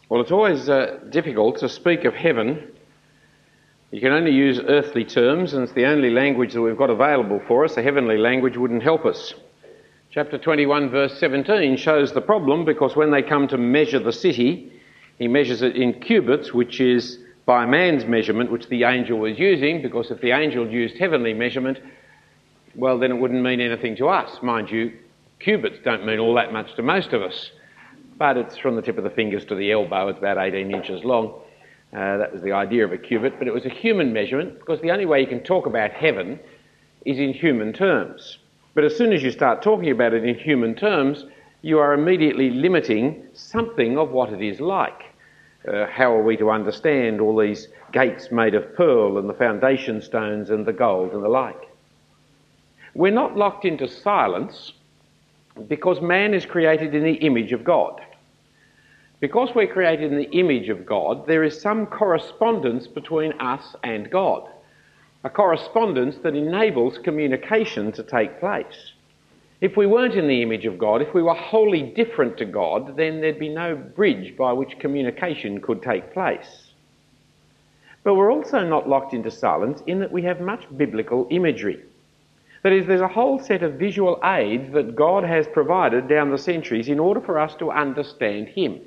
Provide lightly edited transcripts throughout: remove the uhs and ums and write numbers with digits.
Well, it's always difficult to speak of heaven. You can only use earthly terms, and it's the only language that we've got available for us. The heavenly language wouldn't help us. Chapter 21, verse 17 shows the problem, because when they come to measure the city, he measures it in cubits, which is by man's measurement, which the angel was using, because if the angel used heavenly measurement, well, then it wouldn't mean anything to us. Mind you, cubits don't mean all that much to most of us. But it's from the tip of the fingers to the elbow. It's about 18 inches long. That was the idea of a cubit. But it was a human measurement, because the only way you can talk about heaven is in human terms. But as soon as you start talking about it in human terms, you are immediately limiting something of what it is like. How are we to understand all these gates made of pearl and the foundation stones and the gold and the like? We're not locked into silence because man is created in the image of God. Because we're created in the image of God, there is some correspondence between us and God. A correspondence that enables communication to take place. If we weren't in the image of God, if we were wholly different to God, then there'd be no bridge by which communication could take place. But we're also not locked into silence in that we have much biblical imagery. That is, there's a whole set of visual aids that God has provided down the centuries in order for us to understand Him.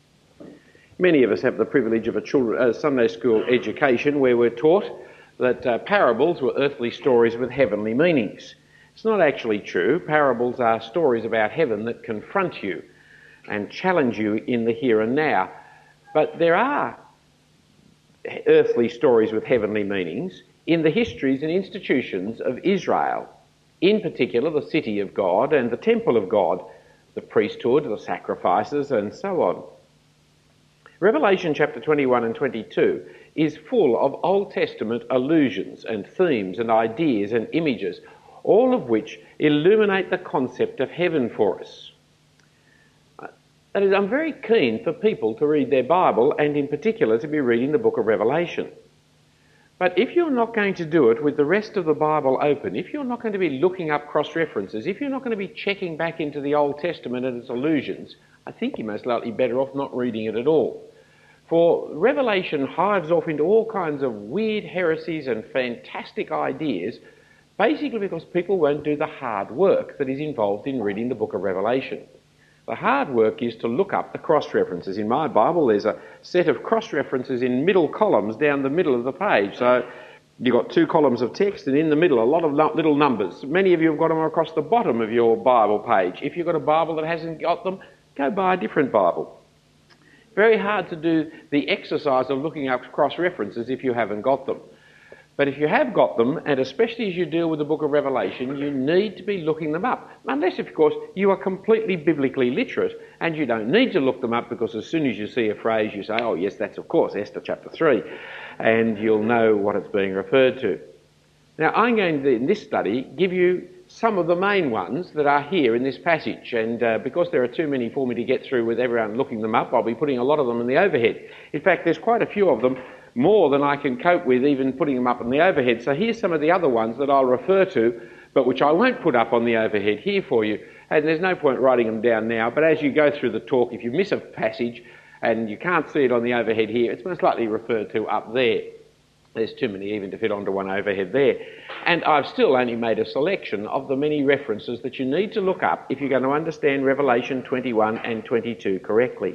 Many of us have the privilege of a Sunday school education where we're taught that parables were earthly stories with heavenly meanings. It's not actually true. Parables are stories about heaven that confront you and challenge you in the here and now. But there are earthly stories with heavenly meanings in the histories and institutions of Israel, in particular the city of God and the temple of God, the priesthood, the sacrifices, and so on. Revelation chapter 21 and 22 is full of Old Testament allusions and themes and ideas and images, all of which illuminate the concept of heaven for us. That is, I'm very keen for people to read their Bible, and in particular to be reading the book of Revelation. But if you're not going to do it with the rest of the Bible open, if you're not going to be looking up cross-references, if you're not going to be checking back into the Old Testament and its allusions, I think you're most likely better off not reading it at all. For Revelation hives off into all kinds of weird heresies and fantastic ideas, basically because people won't do the hard work that is involved in reading the book of Revelation. The hard work is to look up the cross-references. In my Bible, there's a set of cross-references in middle columns down the middle of the page. So you've got two columns of text, and in the middle, a lot of little numbers. Many of you have got them across the bottom of your Bible page. If you've got a Bible that hasn't got them, go buy a different Bible. Very hard to do the exercise of looking up cross-references if you haven't got them. But if you have got them, and especially as you deal with the book of Revelation, you need to be looking them up. Unless, of course, you are completely biblically literate and you don't need to look them up, because as soon as you see a phrase you say, oh yes, that's of course Esther chapter 3, and you'll know what it's being referred to. Now I'm going to, in this study, give you some of the main ones that are here in this passage, and because there are too many for me to get through with everyone looking them up, I'll be putting a lot of them in the overhead. In fact, there's quite a few of them, more than I can cope with even putting them up on the overhead. So here's some of the other ones that I'll refer to, but which I won't put up on the overhead here for you. And there's no point writing them down now, but as you go through the talk, if you miss a passage and you can't see it on the overhead here, it's most likely referred to up there. There's too many even to fit onto one overhead there. And I've still only made a selection of the many references that you need to look up if you're going to understand Revelation 21 and 22 correctly.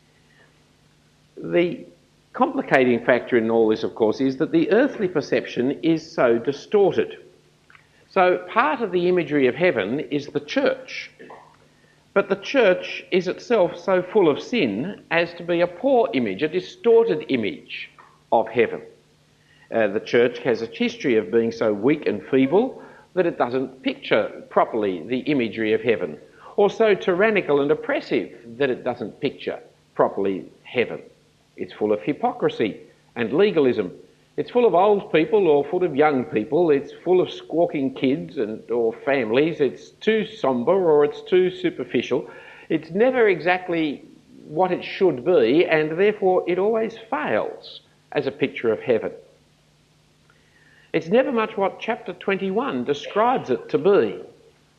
The complicating factor in all this, of course, is that the earthly perception is so distorted. So part of the imagery of heaven is the church. But the church is itself so full of sin as to be a poor image, a distorted image of heaven. The church has a history of being so weak and feeble that it doesn't picture properly the imagery of heaven, or so tyrannical and oppressive that it doesn't picture properly heaven. It's full of hypocrisy and legalism. It's full of old people or full of young people. It's full of squawking kids or families. It's too sombre or it's too superficial. It's never exactly what it should be, and therefore it always fails as a picture of heaven. It's never much what chapter 21 describes it to be.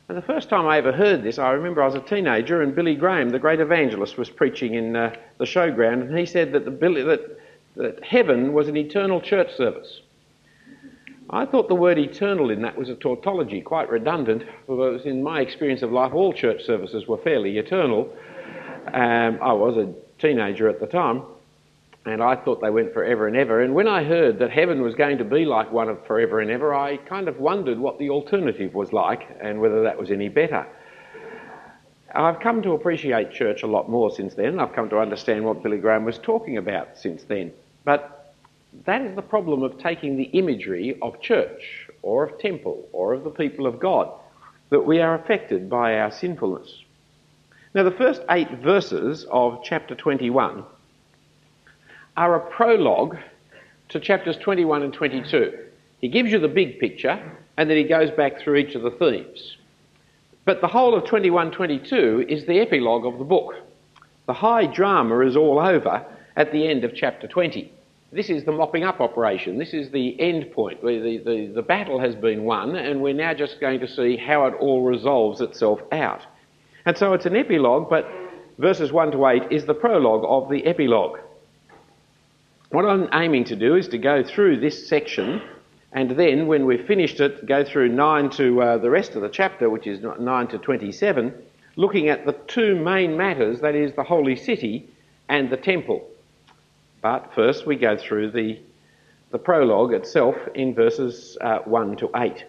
And the first time I ever heard this, I remember I was a teenager and Billy Graham, the great evangelist, was preaching in the showground, and he said that heaven was an eternal church service. I thought the word eternal in that was a tautology, quite redundant, because in my experience of life all church services were fairly eternal. I was a teenager at the time, and I thought they went forever and ever. And when I heard that heaven was going to be like one of forever and ever, I kind of wondered what the alternative was like and whether that was any better. I've come to appreciate church a lot more since then. I've come to understand what Billy Graham was talking about since then. But that is the problem of taking the imagery of church or of temple or of the people of God, that we are affected by our sinfulness. Now, the first 8 verses of chapter 21 are a prologue to chapters 21 and 22. He gives you the big picture and then he goes back through each of the themes. But the whole of 21-22 is the epilogue of the book. The high drama is all over at the end of chapter 20. This is the mopping up operation. This is the end point where the battle has been won and we're now just going to see how it all resolves itself out. And so it's an epilogue, but verses 1 to 8 is the prologue of the epilogue. What I'm aiming to do is to go through this section and then when we've finished it, go through 9 to the rest of the chapter, which is 9 to 27, looking at the 2 main matters, that is the holy city and the temple. But first we go through the prologue itself in verses 1 to 8.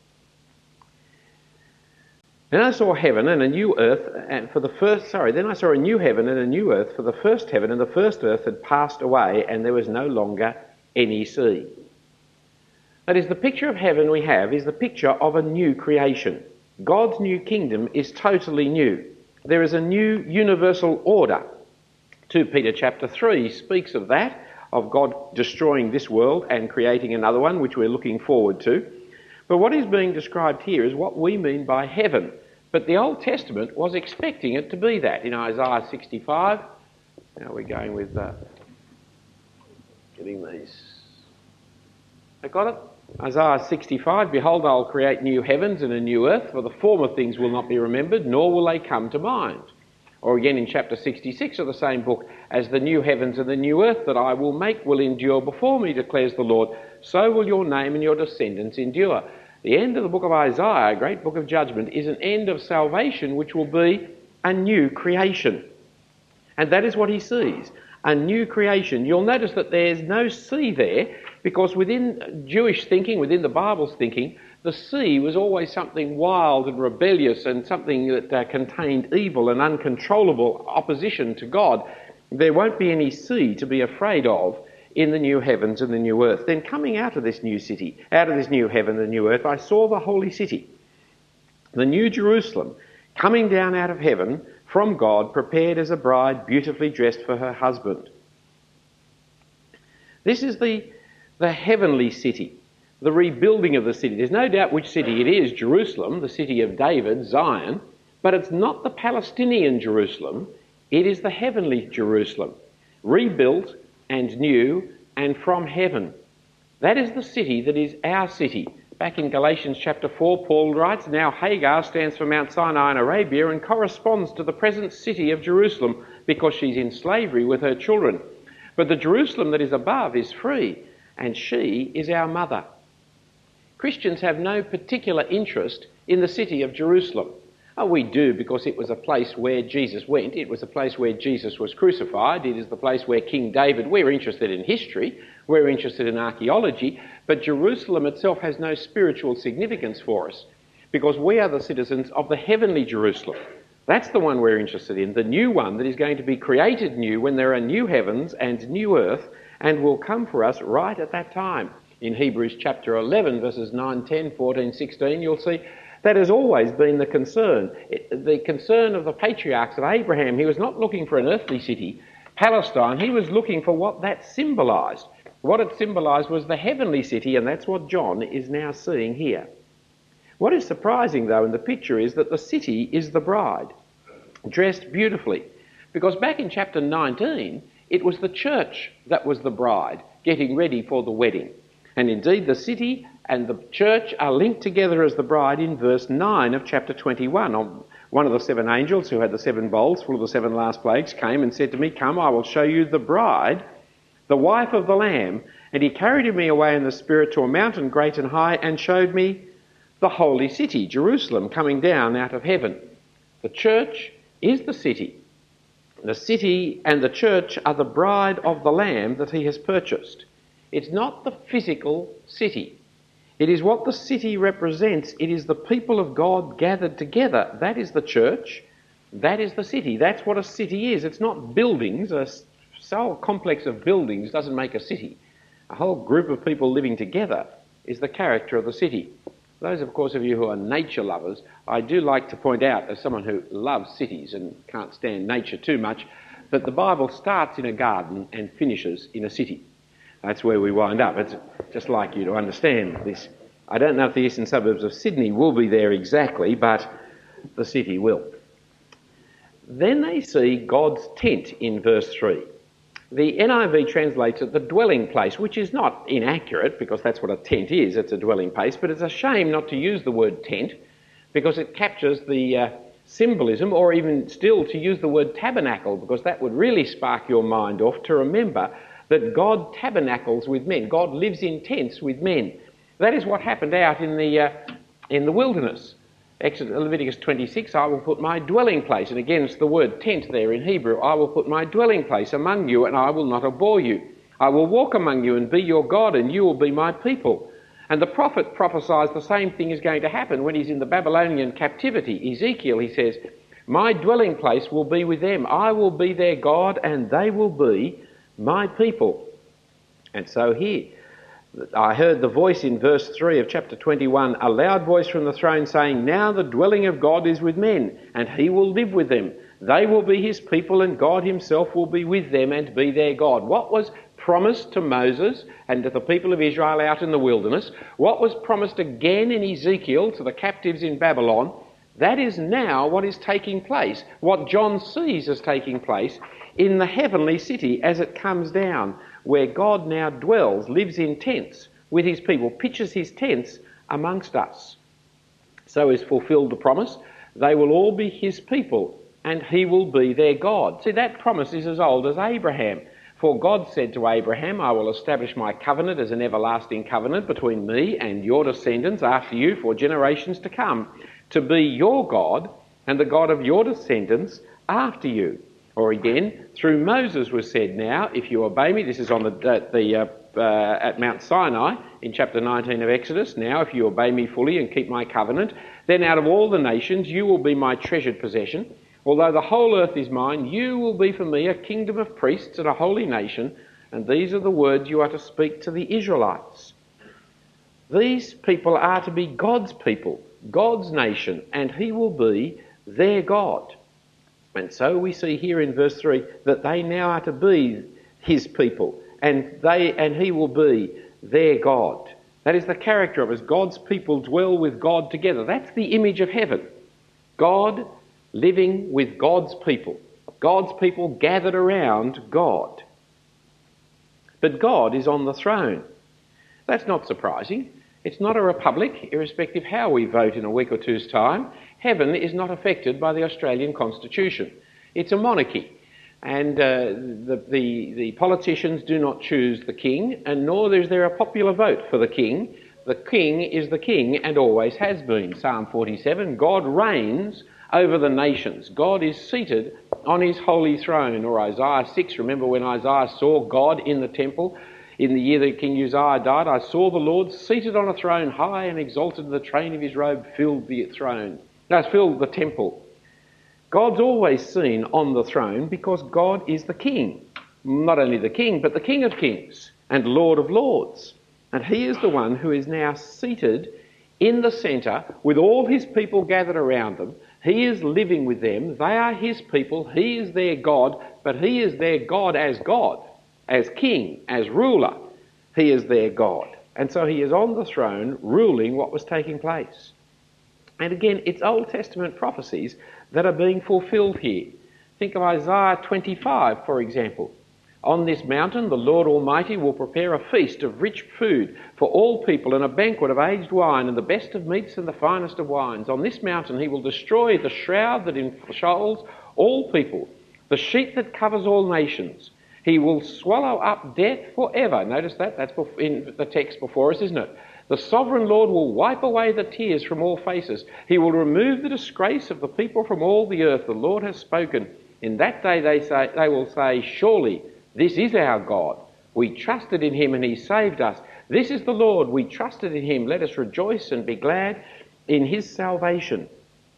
Then I saw heaven and a new earth, then I saw a new heaven and a new earth, for the first heaven and the first earth had passed away, and there was no longer any sea. That is, the picture of heaven we have is the picture of a new creation. God's new kingdom is totally new. There is a new universal order. 2 Peter chapter 3 speaks of that, of God destroying this world and creating another one, which we're looking forward to. But what is being described here is what we mean by heaven. But the Old Testament was expecting it to be that. In Isaiah 65, now we're going with getting these. I got it? Isaiah 65, behold, I'll create new heavens and a new earth, for the former things will not be remembered, nor will they come to mind. Or again in chapter 66 of the same book, as the new heavens and the new earth that I will make will endure before me, declares the Lord, so will your name and your descendants endure. The end of the book of Isaiah, a great book of judgment, is an end of salvation which will be a new creation. And that is what he sees, a new creation. You'll notice that there's no sea there, because within Jewish thinking, within the Bible's thinking, the sea was always something wild and rebellious and something that contained evil and uncontrollable opposition to God. There won't be any sea to be afraid of in the new heavens and the new earth. Then coming out of this new city, out of this new heaven and new earth, I saw the holy city, the new Jerusalem, coming down out of heaven from God, prepared as a bride beautifully dressed for her husband. This is the heavenly city, the rebuilding of the city. There's no doubt which city it is, Jerusalem, the city of David, Zion, but it's not the Palestinian Jerusalem, it is the heavenly Jerusalem, rebuilt and new and from heaven. That is the city that is our city. Back in Galatians chapter 4, Paul writes, now Hagar stands for Mount Sinai in Arabia and corresponds to the present city of Jerusalem because she's in slavery with her children. But the Jerusalem that is above is free, and she is our mother. Christians have no particular interest in the city of Jerusalem. Oh, we do, because it was a place where Jesus went. It was a place where Jesus was crucified. It is the place where King David... We're interested in history. We're interested in archaeology. But Jerusalem itself has no spiritual significance for us, because we are the citizens of the heavenly Jerusalem. That's the one we're interested in, the new one that is going to be created new when there are new heavens and new earth, and will come for us right at that time. In Hebrews chapter 11, verses 9, 10, 14, 16, you'll see that has always been the concern. The concern of the patriarchs of Abraham. He was not looking for an earthly city, Palestine. He was looking for what that symbolised. What it symbolised was the heavenly city, and that's what John is now seeing here. What is surprising, though, in the picture is that the city is the bride, dressed beautifully. Because back in chapter 19, it was the church that was the bride, getting ready for the wedding. And indeed, the city and the church are linked together as the bride in verse 9 of chapter 21. One of the 7 angels who had the 7 bowls full of the 7 last plagues came and said to me, "Come, I will show you the bride, the wife of the Lamb." And he carried me away in the Spirit to a mountain great and high and showed me the holy city, Jerusalem, coming down out of heaven. The church is the city. The city and the church are the bride of the Lamb that he has purchased. It's not the physical city. It is what the city represents. It is the people of God gathered together. That is the church. That is the city. That's what a city is. It's not buildings. A sole complex of buildings doesn't make a city. A whole group of people living together is the character of the city. Those, of course, of you who are nature lovers, I do like to point out, as someone who loves cities and can't stand nature too much, that the Bible starts in a garden and finishes in a city. That's where we wind up. It's just like you to understand this. I don't know if the eastern suburbs of Sydney will be there exactly, but the city will. Then they see God's tent in verse 3. The NIV translates it the dwelling place, which is not inaccurate because that's what a tent is. It's a dwelling place, but it's a shame not to use the word tent because it captures the symbolism, or even still to use the word tabernacle, because that would really spark your mind off to remember that God tabernacles with men. God lives in tents with men. That is what happened out in the wilderness. Leviticus 26, I will put my dwelling place, and again it's the word tent there in Hebrew, I will put my dwelling place among you and I will not abhor you. I will walk among you and be your God and you will be my people. And the prophet prophesies the same thing is going to happen when he's in the Babylonian captivity. Ezekiel, he says, my dwelling place will be with them. I will be their God and they will be my people. And so here, I heard the voice in verse 3 of chapter 21, a loud voice from the throne saying, now the dwelling of God is with men, and he will live with them. They will be his people, and God himself will be with them and be their God. What was promised to Moses and to the people of Israel out in the wilderness, what was promised again in Ezekiel to the captives in Babylon, that is now what is taking place, what John sees as taking place in the heavenly city as it comes down, where God now dwells, lives in tents with his people, pitches his tents amongst us. So is fulfilled the promise, they will all be his people and he will be their God. See, that promise is as old as Abraham. For God said to Abraham, I will establish my covenant as an everlasting covenant between me and your descendants after you for generations to come, to be your God and the God of your descendants after you. Or again, through Moses was said, now, if you obey me, this is on at Mount Sinai in chapter 19 of Exodus, now if you obey me fully and keep my covenant, then out of all the nations you will be my treasured possession. Although the whole earth is mine, you will be for me a kingdom of priests and a holy nation, and these are the words you are to speak to the Israelites. These people are to be God's people, God's nation, and he will be their God. And so we see here in verse 3 that they now are to be his people, and he will be their God. That is the character of us. God's people dwell with God together. That's the image of heaven. God living with God's people gathered around God. But God is on the throne. That's not surprising. It's not a republic, irrespective how we vote in a week or two's time. Heaven is not affected by the Australian Constitution. It's a monarchy. And the politicians do not choose the king, and nor is there a popular vote for the king. The king is the king and always has been. Psalm 47, God reigns over the nations. God is seated on his holy throne. Or Isaiah 6, remember when Isaiah saw God in the temple? In the year that King Uzziah died, I saw the Lord seated on a throne high and exalted, the train of his robe filled the temple. God's always seen on the throne because God is the king. Not only the king, but the King of kings and Lord of lords. And he is the one who is now seated in the centre with all his people gathered around them. He is living with them. They are his people. He is their God, but he is their God, as king, as ruler. He is their God. And so he is on the throne ruling what was taking place. And again, it's Old Testament prophecies that are being fulfilled here. Think of Isaiah 25, for example. On this mountain the Lord Almighty will prepare a feast of rich food for all people and a banquet of aged wine and the best of meats and the finest of wines. On this mountain he will destroy the shroud that enfolds all people, the sheet that covers all nations. He will swallow up death forever. Notice that? That's in the text before us, isn't it? The sovereign Lord will wipe away the tears from all faces. He will remove the disgrace of the people from all the earth. The Lord has spoken. In that day they will say, surely this is our God. We trusted in him and he saved us. This is the Lord. We trusted in him. Let us rejoice and be glad in his salvation.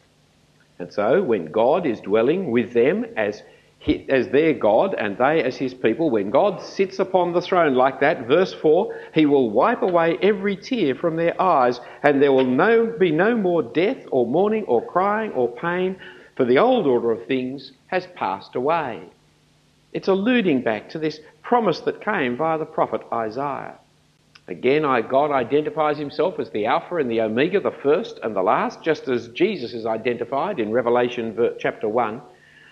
And so when God is dwelling with them as their God and they as his people, when God sits upon the throne like that, verse 4, he will wipe away every tear from their eyes, and there will be no more death or mourning or crying or pain, for the old order of things has passed away. It's alluding back to this promise that came via the prophet Isaiah. Again, God identifies himself as the Alpha and the Omega, the first and the last, just as Jesus is identified in Revelation chapter 1.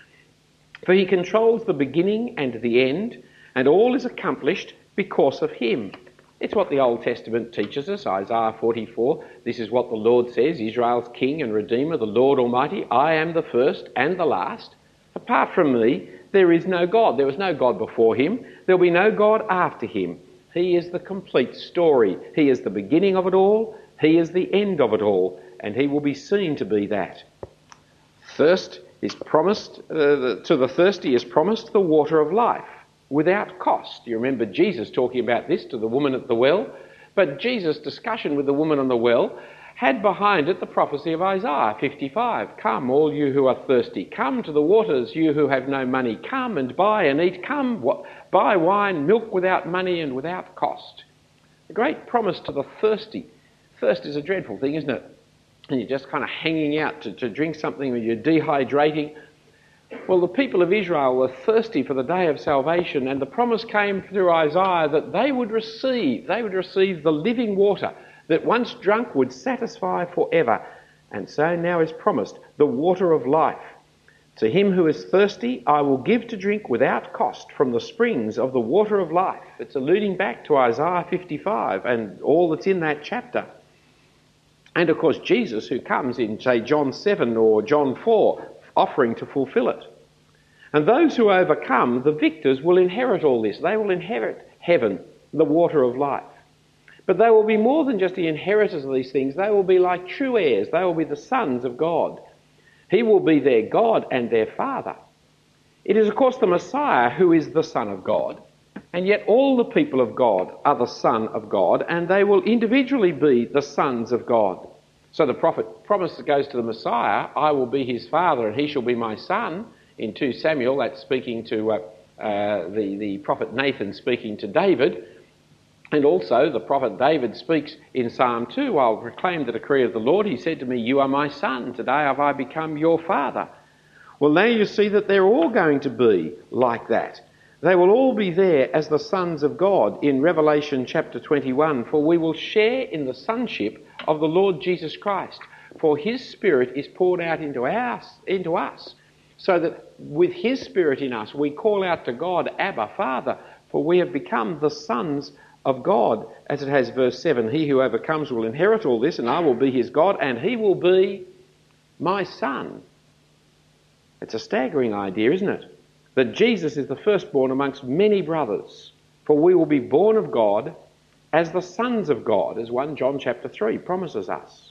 For he controls the beginning and the end, and all is accomplished because of him. It's what the Old Testament teaches us, Isaiah 44. This is what the Lord says, Israel's King and Redeemer, the Lord Almighty. I am the first and the last. Apart from me, there is no God. There was no God before him. There will be no God after him. He is the complete story. He is the beginning of it all. He is the end of it all. And he will be seen to be that. Thirst is promised, to the thirsty is promised the water of life without cost. You remember Jesus talking about this to the woman at the well? But Jesus' discussion with the woman on the well had behind it the prophecy of Isaiah 55. Come, all you who are thirsty. Come to the waters, you who have no money. Come and buy and eat. Come, buy wine, milk without money and without cost. A great promise to the thirsty. Thirst is a dreadful thing, isn't it? And you're just kind of hanging out to drink something or you're dehydrating. Well, the people of Israel were thirsty for the day of salvation, and the promise came through Isaiah that they would receive the living water that once drunk would satisfy forever. And so now is promised the water of life. To him who is thirsty, I will give to drink without cost from the springs of the water of life. It's alluding back to Isaiah 55 and all that's in that chapter. And of course Jesus, who comes in, say, John 7 or John 4, offering to fulfill it. And those who overcome, the victors, will inherit all this. They will inherit heaven, the water of life. But they will be more than just the inheritors of these things. They will be like true heirs. They will be the sons of God. He will be their God and their Father. It is, of course, the Messiah who is the Son of God. And yet all the people of God are the Son of God, and they will individually be the sons of God. So the prophet promise goes to the Messiah, I will be his father and he shall be my son. In 2 Samuel, that's speaking to the prophet Nathan speaking to David. And also the prophet David speaks in Psalm 2, I'll proclaim the decree of the Lord. He said to me, you are my son, today have I become your father. Well, now you see that they're all going to be like that. They will all be there as the sons of God in Revelation chapter 21, for we will share in the sonship of the Lord Jesus Christ, for his Spirit is poured out into us, so that with his Spirit in us we call out to God, Abba, Father, for we have become the sons of God. As it has verse 7, he who overcomes will inherit all this, and I will be his God, and he will be my son. It's a staggering idea, isn't it? That Jesus is the firstborn amongst many brothers, for we will be born of God as the sons of God, as 1 John chapter 3 promises us.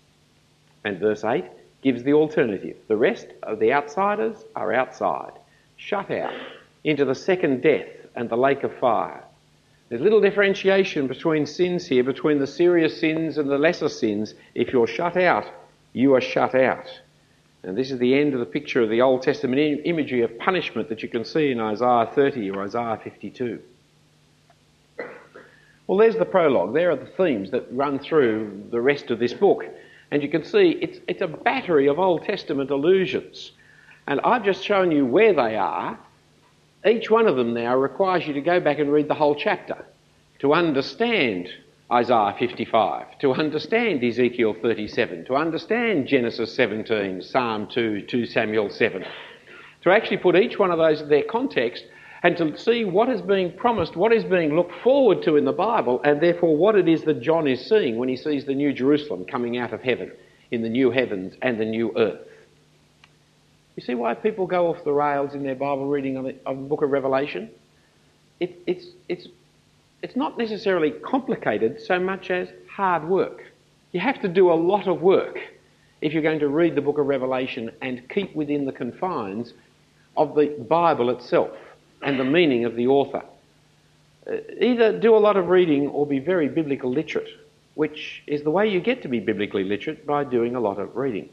And verse 8 gives the alternative. The rest of the outsiders are outside, shut out into the second death and the lake of fire. There's little differentiation between sins here, between the serious sins and the lesser sins. If you're shut out, you are shut out. And this is the end of the picture of the Old Testament imagery of punishment that you can see in Isaiah 30 or Isaiah 52. Well, there's the prologue. There are the themes that run through the rest of this book. And you can see it's a battery of Old Testament allusions. And I've just shown you where they are. Each one of them now requires you to go back and read the whole chapter to understand Isaiah 55, to understand Ezekiel 37, to understand Genesis 17, Psalm 2, 2 Samuel 7, to actually put each one of those in their context and to see what is being promised, what is being looked forward to in the Bible, and therefore what it is that John is seeing when he sees the new Jerusalem coming out of heaven in the new heavens and the new earth. You see why people go off the rails in their Bible reading of the book of Revelation? It's not necessarily complicated so much as hard work. You have to do a lot of work if you're going to read the book of Revelation and keep within the confines of the Bible itself and the meaning of the author. Either do a lot of reading or be very biblical literate, which is the way you get to be biblically literate, by doing a lot of reading.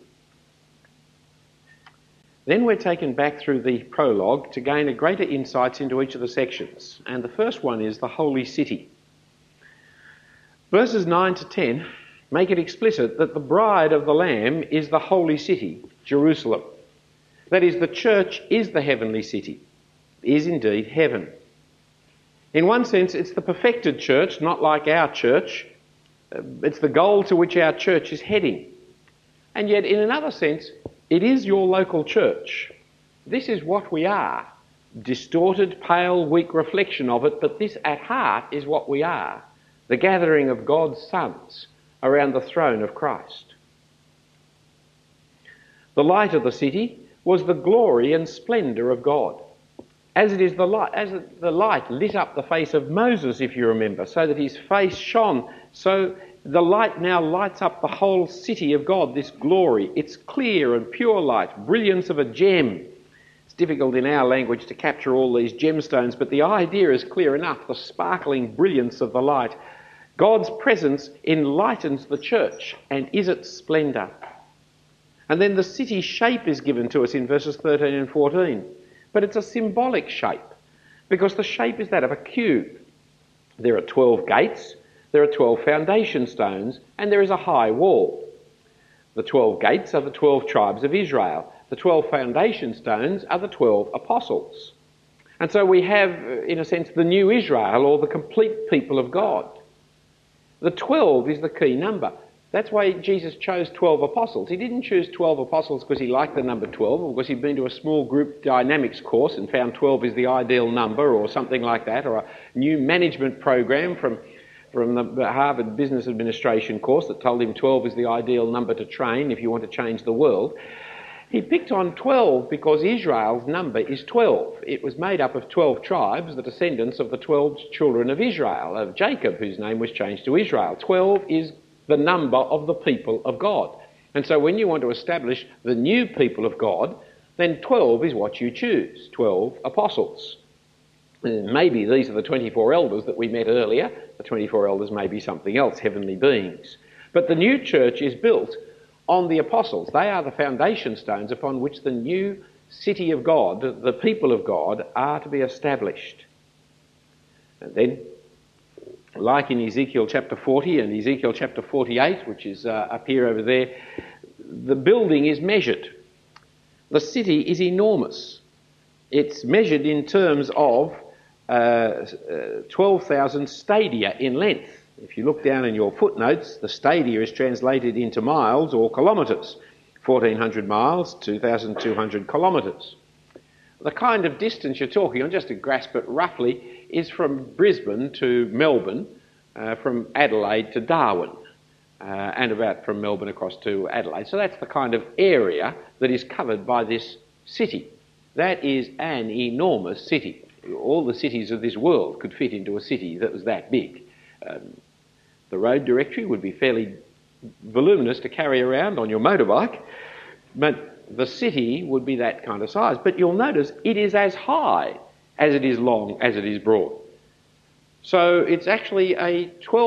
Then we're taken back through the prologue to gain a greater insights into each of the sections. And the first one is the holy city. Verses 9 to 10 make it explicit that the bride of the Lamb is the holy city, Jerusalem. That is, the church is the heavenly city, is indeed heaven. In one sense, it's the perfected church, not like our church. It's the goal to which our church is heading. And yet, in another sense, it is your local church. This is what we are. Distorted, pale, weak reflection of it, but this at heart is what we are. The gathering of God's sons around the throne of Christ. The light of the city was the glory and splendour of God. As the light lit up the face of Moses, if you remember, so that his face shone, so the light now lights up the whole city of God, this glory. It's clear and pure light, brilliance of a gem. It's difficult in our language to capture all these gemstones, but the idea is clear enough, the sparkling brilliance of the light. God's presence enlightens the church and is its splendour. And then the city shape is given to us in verses 13 and 14. But it's a symbolic shape, because the shape is that of a cube. There are 12 gates, there are 12 foundation stones, and there is a high wall. The 12 gates are the 12 tribes of Israel. The 12 foundation stones are the 12 apostles. And so we have, in a sense, the new Israel, or the complete people of God. The 12 is the key number. That's why Jesus chose 12 apostles. He didn't choose 12 apostles because he liked the number 12, or because he'd been to a small group dynamics course and found 12 is the ideal number, or something like that, or a new management program from the Harvard Business Administration course that told him 12 is the ideal number to train if you want to change the world. He picked on 12 because Israel's number is 12. It was made up of 12 tribes, the descendants of the 12 children of Israel, of Jacob, whose name was changed to Israel. 12 is the number of the people of God. And so when you want to establish the new people of God, then 12 is what you choose, 12 apostles. Maybe these are the 24 elders that we met earlier. The 24 elders may be something else, heavenly beings. But the new church is built on the apostles. They are the foundation stones upon which the new city of God, the people of God, are to be established. And then, like in Ezekiel chapter 40 and Ezekiel chapter 48, which is up here over there, the building is measured. The city is enormous. It's measured in terms of 12,000 stadia in length. If you look down in your footnotes, the stadia is translated into miles or kilometres. 1,400 miles, 2,200 kilometres. The kind of distance you're talking on, just to grasp it roughly, is from Brisbane to Melbourne, from Adelaide to Darwin, and about from Melbourne across to Adelaide. So that's the kind of area that is covered by this city. That is an enormous city. All the cities of this world could fit into a city that was that big. The road directory would be fairly voluminous to carry around on your motorbike, but the city would be that kind of size. But you'll notice it is as high as it is long as it is broad. So it's actually a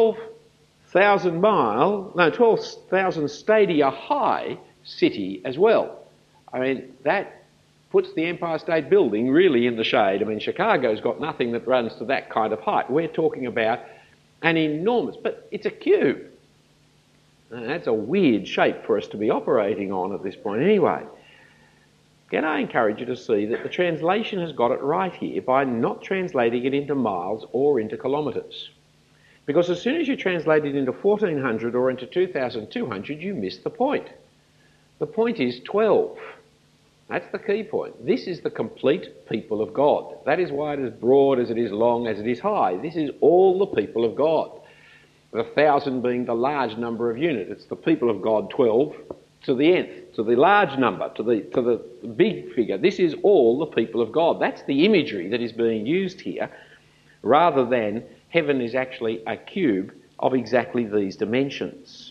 12,000 stadia high city as well. I mean, that puts the Empire State Building really in the shade. I mean, Chicago's got nothing that runs to that kind of height. We're talking about an enormous, but it's a cube. And that's a weird shape for us to be operating on at this point anyway. Again, I encourage you to see that the translation has got it right here by not translating it into miles or into kilometres. Because as soon as you translate it into 1,400 or into 2,200, you miss the point. The point is 12. That's the key point. This is the complete people of God. That is why it is broad as it is long, as it is high. This is all the people of God. The 1,000 being the large number of unit. It's the people of God, 12, to the nth, to the large number, to the big figure. This is all the people of God. That's the imagery that is being used here, rather than heaven is actually a cube of exactly these dimensions.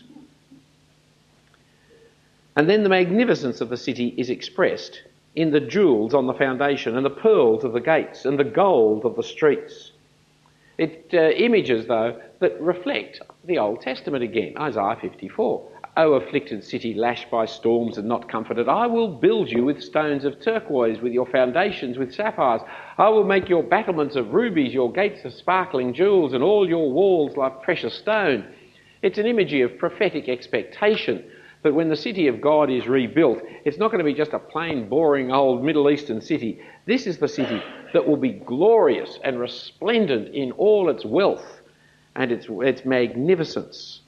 And then the magnificence of the city is expressed in the jewels on the foundation and the pearls of the gates and the gold of the streets. It images, though, that reflect the Old Testament again. Isaiah 54. O afflicted city, lashed by storms and not comforted, I will build you with stones of turquoise, with your foundations with sapphires. I will make your battlements of rubies, your gates of sparkling jewels, and all your walls like precious stone. It's an imagery of prophetic expectation that when the city of God is rebuilt, it's not going to be just a plain, boring old Middle Eastern city. This is the city that will be glorious and resplendent in all its wealth and its magnificence.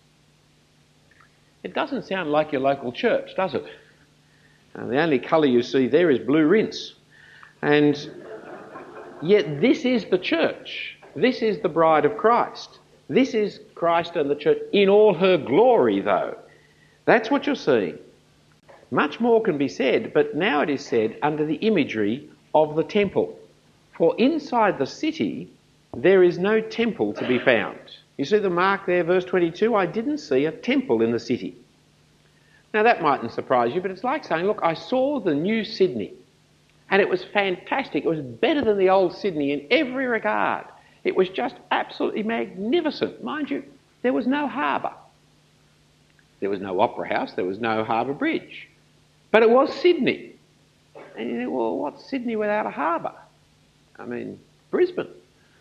It doesn't sound like your local church, does it? The only colour you see there is blue rinse. And yet this is the church. This is the bride of Christ. This is Christ and the church in all her glory, though. That's what you're seeing. Much more can be said, but now it is said under the imagery of the temple. For inside the city, there is no temple to be found. You see the mark there, verse 22? I didn't see a temple in the city. Now that mightn't surprise you, but it's like saying, look, I saw the new Sydney, and it was fantastic. It was better than the old Sydney in every regard. It was just absolutely magnificent. Mind you, there was no harbour. There was no Opera House, there was no Harbour Bridge. But it was Sydney. And you think, well, what's Sydney without a harbour? I mean, Brisbane.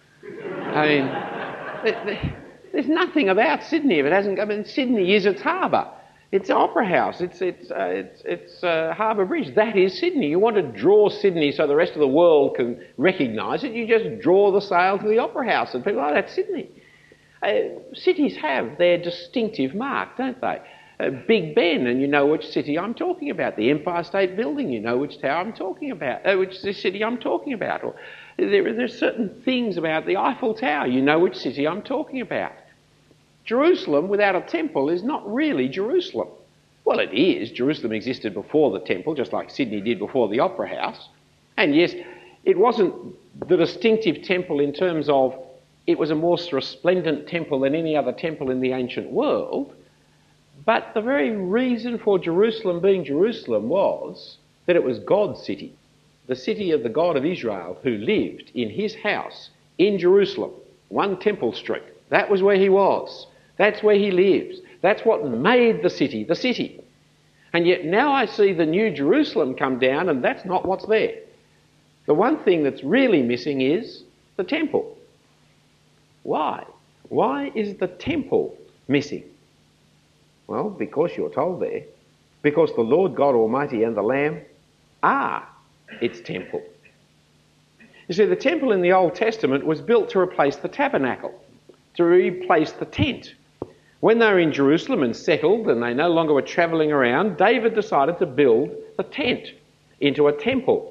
I mean, there's nothing about Sydney if it hasn't... I mean, Sydney is its harbour. It's Opera House, it's Harbour Bridge. That is Sydney. You want to draw Sydney so the rest of the world can recognise it, you just draw the sail to the Opera House and people, oh, that's Sydney. Cities have their distinctive mark, don't they? Big Ben, and you know which city I'm talking about. The Empire State Building, you know which tower I'm talking about, which city I'm talking about. Or there's certain things about the Eiffel Tower, you know which city I'm talking about. Jerusalem without a temple is not really Jerusalem. Well, it is. Jerusalem existed before the temple, just like Sydney did before the Opera House. And yes, it wasn't the distinctive temple in terms of it was a more resplendent temple than any other temple in the ancient world, but the very reason for Jerusalem being Jerusalem was that it was God's city, the city of the God of Israel who lived in his house in Jerusalem, 1 Temple Street. That was where he was. That's where he lives. That's what made the city the city. And yet now I see the new Jerusalem come down and that's not what's there. The one thing that's really missing is the temple. Why? Why is the temple missing? Well, because you're told there. Because the Lord God Almighty and the Lamb are its temple. You see, the temple in the Old Testament was built to replace the tabernacle, to replace the tent. When they were in Jerusalem and settled and they no longer were travelling around, David decided to build the tent into a temple.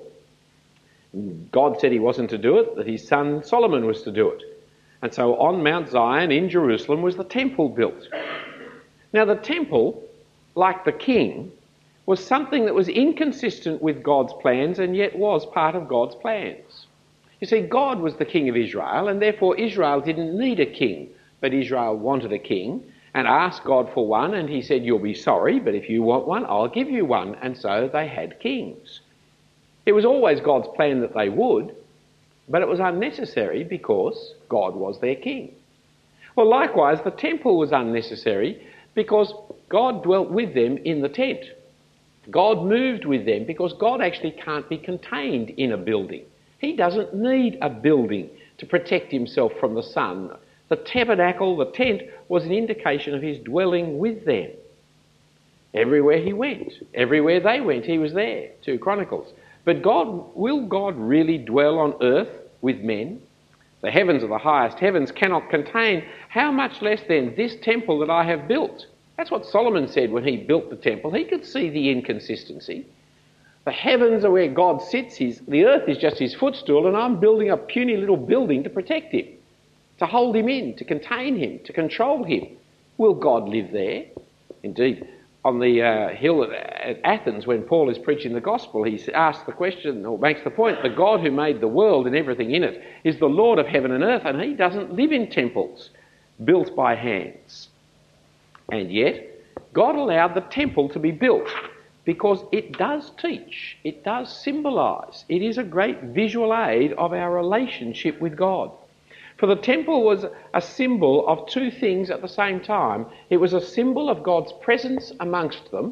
God said he wasn't to do it, that his son Solomon was to do it. And so on Mount Zion in Jerusalem was the temple built. Now the temple, like the king, was something that was inconsistent with God's plans and yet was part of God's plans. You see, God was the king of Israel and therefore Israel didn't need a king, but Israel wanted a king and asked God for one, and he said, you'll be sorry, but if you want one, I'll give you one. And so they had kings. It was always God's plan that they would, but it was unnecessary because God was their king. Well, likewise, the temple was unnecessary because God dwelt with them in the tent. God moved with them because God actually can't be contained in a building. He doesn't need a building to protect himself from the sun. The tabernacle, the tent, was an indication of his dwelling with them. Everywhere he went, everywhere they went, he was there. 2 Chronicles. But will God really dwell on earth with men? The heavens are the highest heavens cannot contain. How much less then this temple that I have built? That's what Solomon said when he built the temple. He could see the inconsistency. The heavens are where God sits. The earth is just his footstool, and I'm building a puny little building to protect him, to hold him in, to contain him, to control him. Will God live there? Indeed, on the hill at Athens, when Paul is preaching the gospel, he asks the question, or makes the point, the God who made the world and everything in it is the Lord of heaven and earth, and he doesn't live in temples built by hands. And yet, God allowed the temple to be built because it does teach, it does symbolise, it is a great visual aid of our relationship with God. For the temple was a symbol of two things at the same time. It was a symbol of God's presence amongst them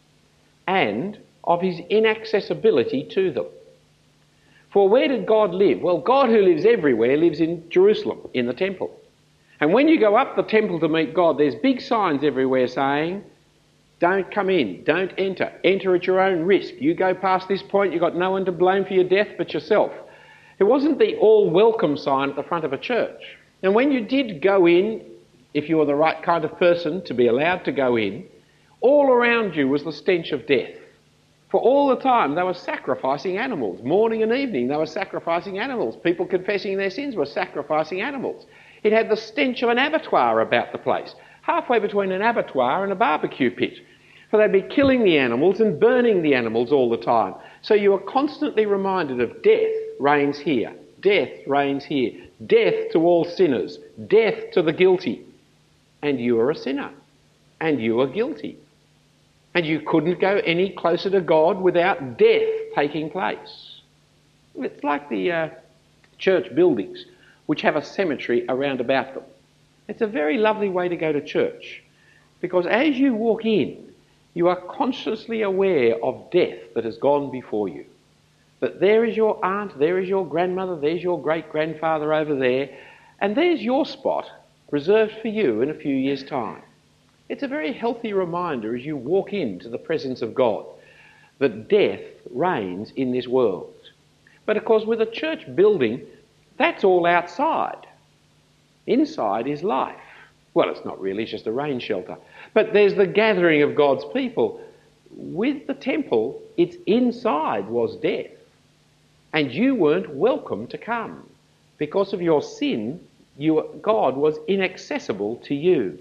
and of his inaccessibility to them. For where did God live? Well, God who lives everywhere lives in Jerusalem, in the temple. And when you go up the temple to meet God, there's big signs everywhere saying, don't come in, don't enter, enter at your own risk. You go past this point, you've got no one to blame for your death but yourself. It wasn't the all-welcome sign at the front of a church. And when you did go in, if you were the right kind of person to be allowed to go in, all around you was the stench of death. For all the time they were sacrificing animals. Morning and evening they were sacrificing animals. People confessing their sins were sacrificing animals. It had the stench of an abattoir about the place, halfway between an abattoir and a barbecue pit. For they'd be killing the animals and burning the animals all the time. So you were constantly reminded of death reigns here, death reigns here, death to all sinners, death to the guilty. And you were a sinner, and you were guilty. And you couldn't go any closer to God without death taking place. It's like the church buildings, which have a cemetery around about them. It's a very lovely way to go to church, because as you walk in, you are consciously aware of death that has gone before you. That there is your aunt, there is your grandmother, there's your great-grandfather over there, and there's your spot reserved for you in a few years' time. It's a very healthy reminder as you walk into the presence of God that death reigns in this world. But of course, with a church building, that's all outside. Inside is life. Well, it's not really, it's just a rain shelter. But there's the gathering of God's people. With the temple, its inside was death. And you weren't welcome to come. Because of your sin, God was inaccessible to you.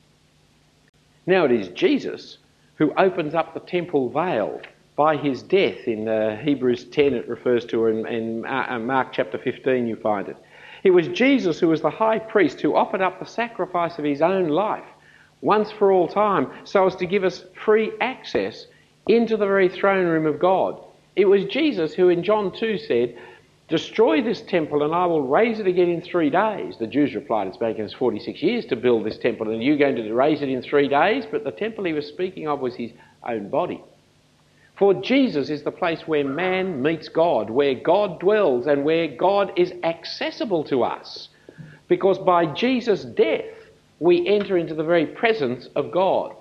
Now it is Jesus who opens up the temple veil by his death. In Hebrews 10 it refers to, in Mark chapter 15 you find it. It was Jesus who was the high priest who offered up the sacrifice of his own life once for all time so as to give us free access into the very throne room of God. It was Jesus who in John 2 said, destroy this temple and I will raise it again in 3 days. The Jews replied, it's taken us 46 years to build this temple and you're going to raise it in 3 days? But the temple he was speaking of was his own body. For Jesus is the place where man meets God, where God dwells and where God is accessible to us. Because by Jesus' death, we enter into the very presence of God.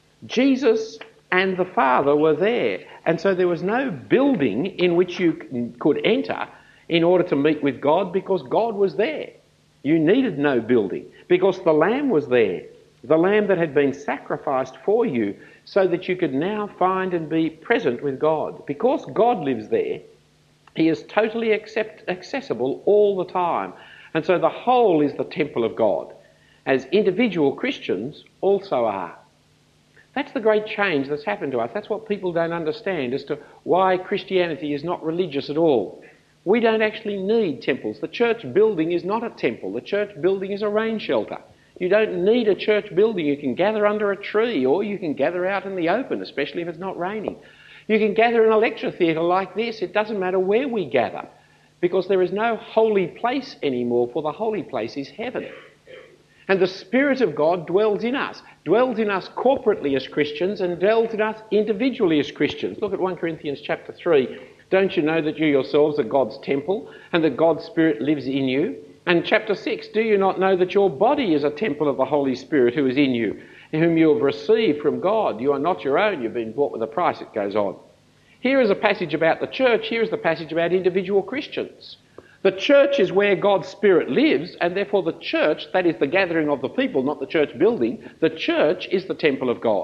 Jesus and the Father were there. And so there was no building in which you could enter in order to meet with God because God was there. You needed no building because the Lamb was there, the Lamb that had been sacrificed for you so that you could now find and be present with God. Because God lives there, he is totally accessible all the time. And so the whole is the temple of God, as individual Christians also are. That's the great change that's happened to us. That's what people don't understand as to why Christianity is not religious at all. We don't actually need temples. The church building is not a temple. The church building is a rain shelter. You don't need a church building. You can gather under a tree or you can gather out in the open, especially if it's not raining. You can gather in a lecture theatre like this. It doesn't matter where we gather because there is no holy place anymore, for the holy place is heaven. And the Spirit of God dwells in us corporately as Christians and dwells in us individually as Christians. Look at 1 Corinthians chapter 3. Don't you know that you yourselves are God's temple and that God's Spirit lives in you? And chapter 6, do you not know that your body is a temple of the Holy Spirit who is in you, whom you have received from God? You are not your own, you've been bought with a price, it goes on. Here is a passage about the church, here is the passage about individual Christians. The church is where God's Spirit lives, and therefore the church, that is the gathering of the people, not the church building, the church is the temple of God.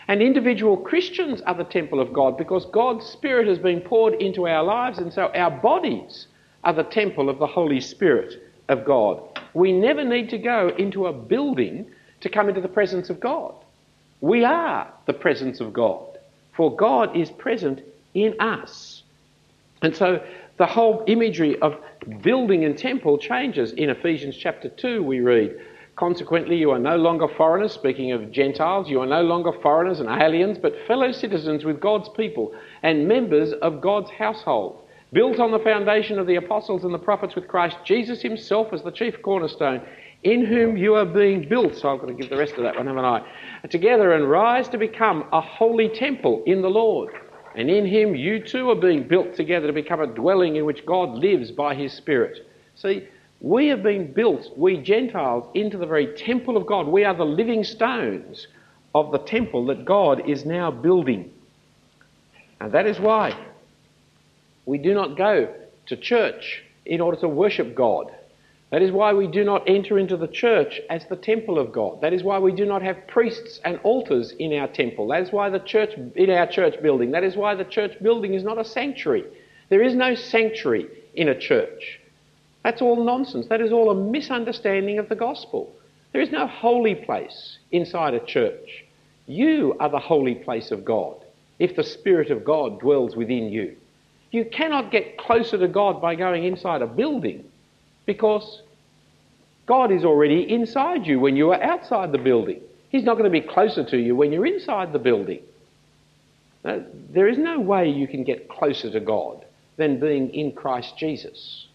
And individual Christians are the temple of God because God's Spirit has been poured into our lives, and so our bodies are the temple of the Holy Spirit of God. We never need to go into a building to come into the presence of God. We are the presence of God, for God is present in us. And so the whole imagery of building and temple changes. In Ephesians chapter 2 we read, "Consequently, you are no longer foreigners," speaking of Gentiles, "you are no longer foreigners and aliens, but fellow citizens with God's people and members of God's household, built on the foundation of the apostles and the prophets, with Christ Jesus himself as the chief cornerstone, in whom you are being built," so I've got to give the rest of that one, haven't I, "together and rise to become a holy temple in the Lord. And in him you too are being built together to become a dwelling in which God lives by his Spirit." See, we have been built, we Gentiles, into the very temple of God. We are the living stones of the temple that God is now building. And that is why we do not go to church in order to worship God. That is why we do not enter into the church as the temple of God. That is why we do not have priests and altars in our temple. That is why the church, in our church building, that is why the church building is not a sanctuary. There is no sanctuary in a church. That's all nonsense. That is all a misunderstanding of the gospel. There is no holy place inside a church. You are the holy place of God if the Spirit of God dwells within you. You cannot get closer to God by going inside a building, because God is already inside you when you are outside the building. He's not going to be closer to you when you're inside the building. There is no way you can get closer to God than being in Christ Jesus.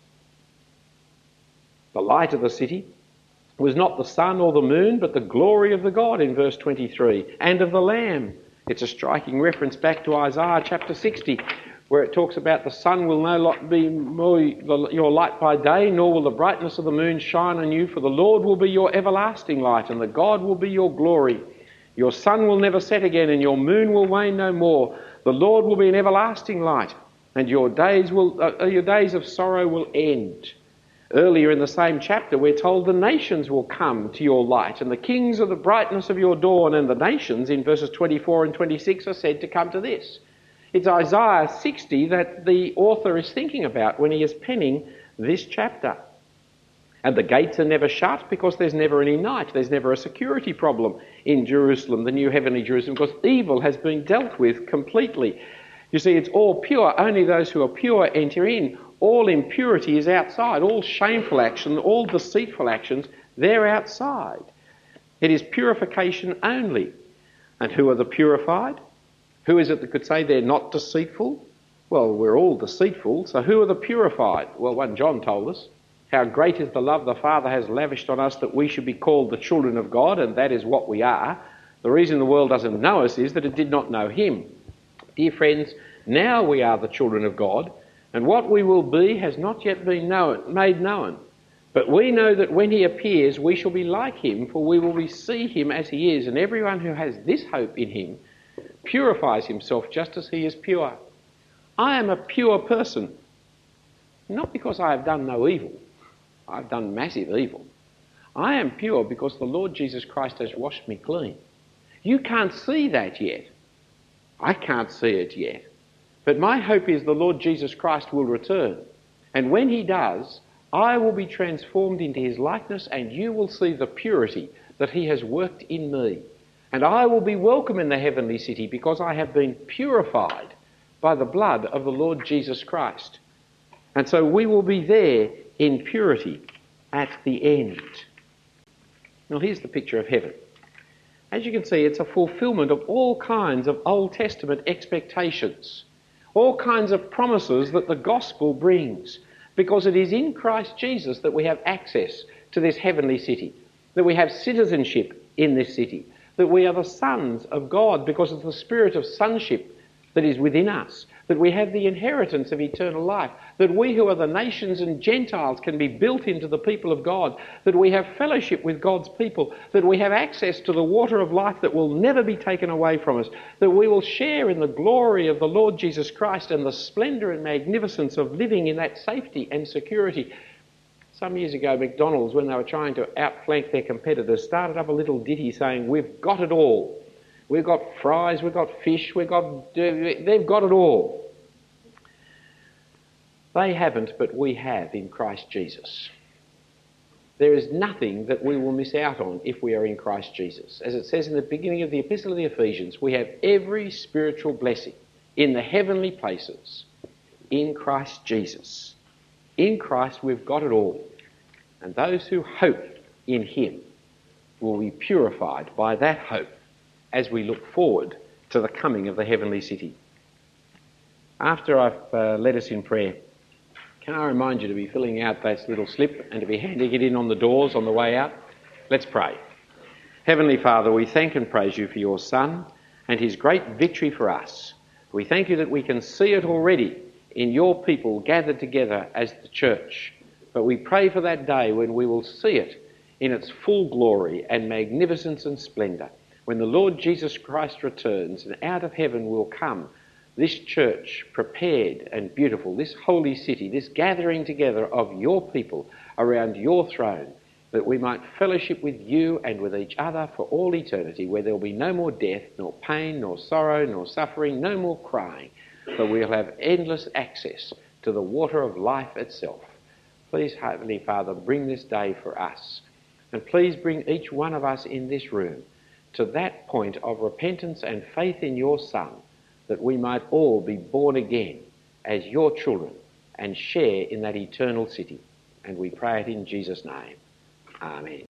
The light of the city was not the sun or the moon, but the glory of the God in verse 23, and of the Lamb. It's a striking reference back to Isaiah chapter 60, where it talks about the sun will no be your light by day, nor will the brightness of the moon shine on you, for the Lord will be your everlasting light, and the God will be your glory. Your sun will never set again, and your moon will wane no more. The Lord will be an everlasting light, and your days of sorrow will end. Earlier in the same chapter, we're told the nations will come to your light, and the kings of the brightness of your dawn, and the nations, in verses 24 and 26, are said to come to this. It's Isaiah 60 that the author is thinking about when he is penning this chapter. And the gates are never shut because there's never any night. There's never a security problem in Jerusalem, the new heavenly Jerusalem, because evil has been dealt with completely. You see, it's all pure. Only those who are pure enter in. All impurity is outside. All shameful action, all deceitful actions, they're outside. It is purification only. And who are the purified? Who is it that could say they're not deceitful? Well, we're all deceitful, so who are the purified? Well, 1 John told us, "How great is the love the Father has lavished on us that we should be called the children of God," and that is what we are. The reason the world doesn't know us is that it did not know him. Dear friends, now we are the children of God, and what we will be has not yet been made known. But we know that when he appears, we shall be like him, for we will see him as he is, and everyone who has this hope in him purifies himself just as he is pure. I am a pure person, not because I have done no evil. I've done massive evil. I am pure because the Lord Jesus Christ has washed me clean. You can't see that yet. I can't see it yet. But my hope is the Lord Jesus Christ will return. And when he does, I will be transformed into his likeness, and you will see the purity that he has worked in me. And I will be welcome in the heavenly city because I have been purified by the blood of the Lord Jesus Christ. And so we will be there in purity at the end. Now here's the picture of heaven. As you can see, it's a fulfillment of all kinds of Old Testament expectations, all kinds of promises that the gospel brings, because it is in Christ Jesus that we have access to this heavenly city, that we have citizenship in this city, that we are the sons of God because of the spirit of sonship that is within us, that we have the inheritance of eternal life, that we who are the nations and Gentiles can be built into the people of God, that we have fellowship with God's people, that we have access to the water of life that will never be taken away from us, that we will share in the glory of the Lord Jesus Christ and the splendour and magnificence of living in that safety and security. Some years ago, McDonald's, when they were trying to outflank their competitors, started up a little ditty saying, "We've got it all." We've got fries, we've got fish, they've got it all. They haven't, but we have in Christ Jesus. There is nothing that we will miss out on if we are in Christ Jesus. As it says in the beginning of the Epistle of the Ephesians, we have every spiritual blessing in the heavenly places in Christ Jesus. In Christ we've got it all. And those who hope in him will be purified by that hope as we look forward to the coming of the heavenly city. After I've led us in prayer, can I remind you to be filling out that little slip and to be handing it in on the doors on the way out? Let's pray. Heavenly Father, we thank and praise you for your Son and his great victory for us. We thank you that we can see it already in your people gathered together as the church. But we pray for that day when we will see it in its full glory and magnificence and splendour, when the Lord Jesus Christ returns and out of heaven will come this church prepared and beautiful, this holy city, this gathering together of your people around your throne, that we might fellowship with you and with each other for all eternity, where there will be no more death, nor pain, nor sorrow, nor suffering, no more crying, but we'll have endless access to the water of life itself. Please, Heavenly Father, bring this day for us, and please bring each one of us in this room to that point of repentance and faith in your Son, that we might all be born again as your children and share in that eternal city. And we pray it in Jesus' name. Amen.